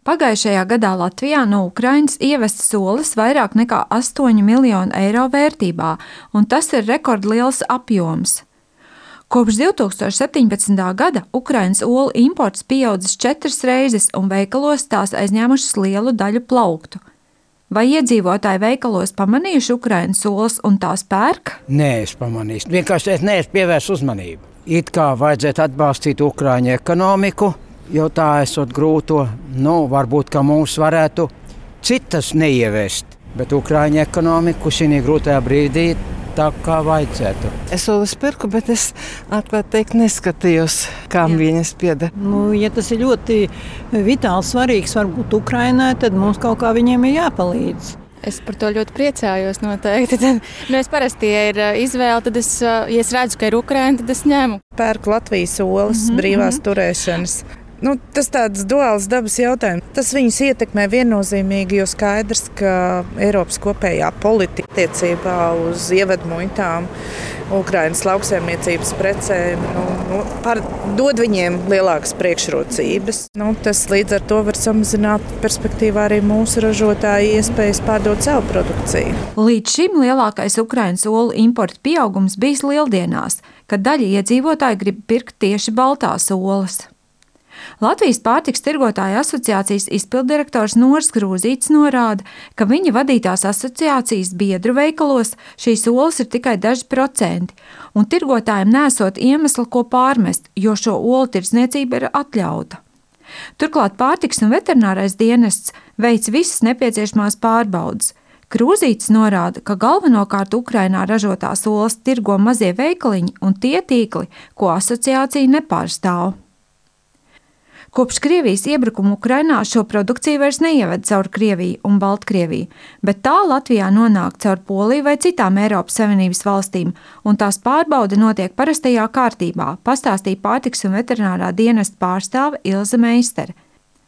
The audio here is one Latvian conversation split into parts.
Pagājušajā gadā Latvijā no Ukrainas ievestas olas vairāk nekā 8 miljonu eiro vērtībā, un tas ir rekordliels apjoms. Kopš 2017. gada Ukrainas olu imports pieaudzis 4 reizes, un veikalos tās aizņēmušas lielu daļu plauktu. Vai iedzīvotāji veikalos pamanījuši Ukrainas olas un tās pērk? Nē, es pamanīju. Vienkārši es neesmu pievērsis uzmanību. It kā vajadzētu atbalstīt Ukraiņu ekonomiku, jo tā esot grūto, varbūt, ka mums varētu citas neievest, bet Ukraiņu ekonomiku šī grūtajā brīdī tā kā vajadzētu. Es olas pirku, bet es atklāt teikt neskatījos, kam viņas pieder. Ja tas ir ļoti vitāli svarīgs varbūt Ukrainai, tad mums kaut kā viņiem ir jāpalīdz. Es par to ļoti priecājos noteikti. Es parasti, ja ir izvēle, tad ja es redzu, ka ir Ukraina, tad es ņemu. Pērku Latvijas olas brīvās turēšanas. Tas tāds duāls dabas jautājums. Tas viņus ietekmē viennozīmīgi, jo skaidrs, ka Eiropas kopējā politika attiecībā uz ievedmuitām, Ukrainas lauksaimniecības precēm, dod viņiem lielākas priekšrocības. Tas līdz ar to var samazināt perspektīvā arī mūsu ražotāju iespējas pārdot savu produkciju. Līdz šim lielākais Ukrainas olu importa pieaugums bijis lieldienās, kad daļa iedzīvotāji grib pirkt tieši baltās olas. Latvijas pārtikas tirgotāju asociācijas izpilddirektors Noris Krūzītis norāda, ka viņa vadītās asociācijas biedru veikalos šīs olas ir tikai daži procenti, un tirgotājiem nesot iemeslu, ko pārmest, jo šo olu tirdzniecība ir atļauta. Turklāt pārtikas un veterinārais dienests veic visas nepieciešamās pārbaudes. Krūzītis norāda, ka galvenokārt Ukrainā ražotās olas tirgo mazie veikaliņi un tie tīkli, ko asociācija nepārstāv. Kopš Krievijas iebrukuma Ukrainā šo produkciju vairs neieved caur Krieviju un Baltkrieviju, bet tā Latvijā nonāk caur Poliju vai citām Eiropas Savienības valstīm, un tās pārbaude notiek parastajā kārtībā, pastāstīja pārtikas un veterinārā dienesta pārstāve Ilze Meistere.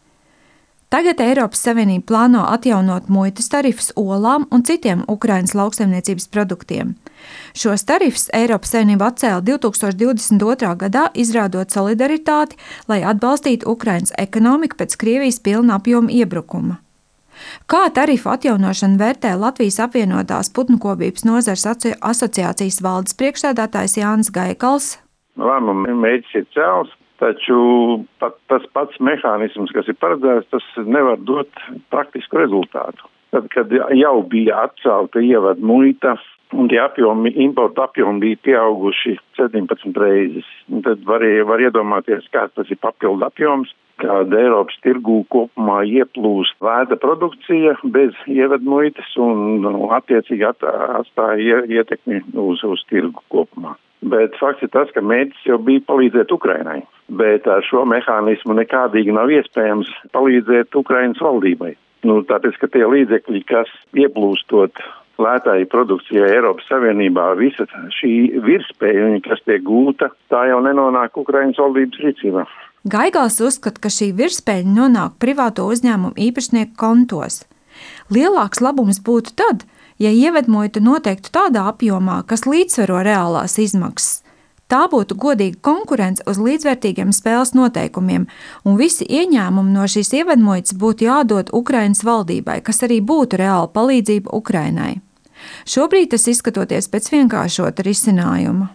Tagad Eiropas Savienība plāno atjaunot muitas tarifus olām un citiem Ukrainas lauksaimniecības produktiem. Šos tarifus Eiropas Savienība atcēla 2022. gadā, izrādot solidaritāti, lai atbalstītu Ukrainas ekonomiku pēc Krievijas pilna apjoma iebrukuma. Kā tarifu atjaunošanu vērtē Latvijas apvienotās putnukopības nozares asociācijas valdes priekšsēdētājs Jānis Gaikals? Lēmuma mērķis ir cēls. Taču tas pats mehānisms, kas ir paredzēts, tas nevar dot praktisku rezultātu. Tad, kad jau bija atcelta ievada muita un tie importa apjomi bija pieauguši 17 reizes, tad var iedomāties, kāds tas ir papildu apjoms, kad Eiropas tirgū kopumā ieplūst vēda produkcija bez ievada muitas un attiecīgi atstāja ietekmi uz tirgu kopumā. Bet fakts ir tas, ka mērķis jau bija palīdzēt Ukrainai, bet ar šo mehānismu nekādīgi nav iespējams palīdzēt Ukrainas valdībai. Tāpēc, ka tie līdzekļi, kas ieplūstot lētāji produkcijai Eiropas Savienībā, visa šī virspēja, kas tiek gūta, tā jau nenonāk Ukrainas valdības rīcībā. Gaigals uzskata, ka šī virspēja nonāk privāto uzņēmumu īpašnieku kontos. Lielāks labums būtu tad, ja ievedmuitu noteiktu tādā apjomā, kas līdzsvaro reālās izmaksas. Tā būtu godīga konkurence uz līdzvērtīgiem spēles noteikumiem, un visi ieņēmumi no šīs ievedmuitas būtu jādod Ukrainas valdībai, kas arī būtu reāla palīdzība Ukrainai. Šobrīd tas izskatoties pēc vienkāršota risinājuma.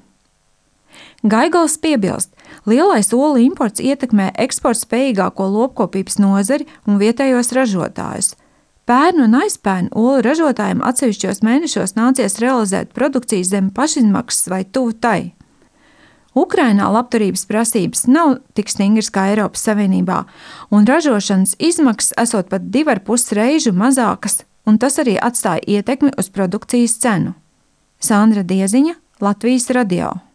Gaigals piebilst, lielais olu imports ietekmē eksporta spējīgāko lopkopības nozari un vietējos ražotājus. Pērn un aizpērn olu ražotājiem atsevišķos mēnešos nācies realizēt produkciju zem pašizmaksas vai tuvu tai. Ukrainā labturības prasības nav tik stingras kā Eiropas Savienībā, un ražošanas izmaksas esot pat 2,5 reižu mazākas, un tas arī atstāja ietekmi uz produkcijas cenu. Sandra Dieziņa, Latvijas radio.